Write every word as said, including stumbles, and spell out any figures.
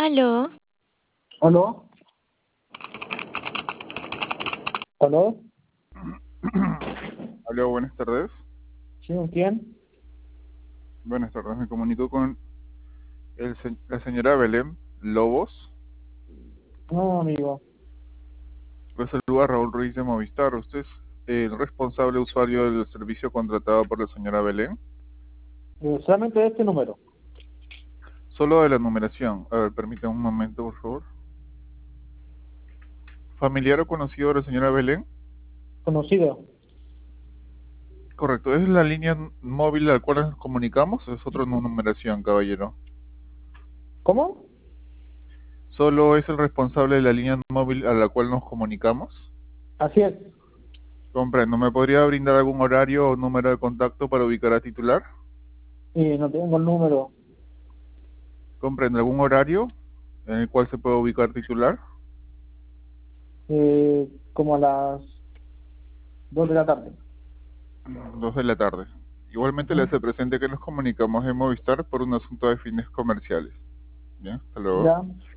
Aló, ¿Aló? ¿Aló? Aló, buenas tardes. ¿Sí? ¿Con quién? Buenas tardes, me comunico con el se- la señora Belén Lobos. No, amigo. Le saluda Raúl Ruiz de Movistar. ¿Usted es el responsable usuario del servicio contratado por la señora Belén? Eh, solamente de este número. Solo de la numeración. A ver, permítame un momento, por favor. ¿Familiar o conocido de la señora Belén? Conocido. Correcto. ¿Es la línea n- móvil a la cual nos comunicamos? Es otra nu- numeración, caballero. ¿Cómo? ¿Solo es el responsable de la línea móvil a la cual nos comunicamos? Así es. Comprendo. ¿Me podría brindar algún horario o número de contacto para ubicar a titular? Y no tengo el número. ¿Comprende algún horario en el cual se puede ubicar titular? Eh, como a las dos de la tarde. Dos de la tarde. Igualmente le Ujú. hace presente que nos comunicamos en Movistar por un asunto de fines comerciales. Bien, hasta luego. Ya.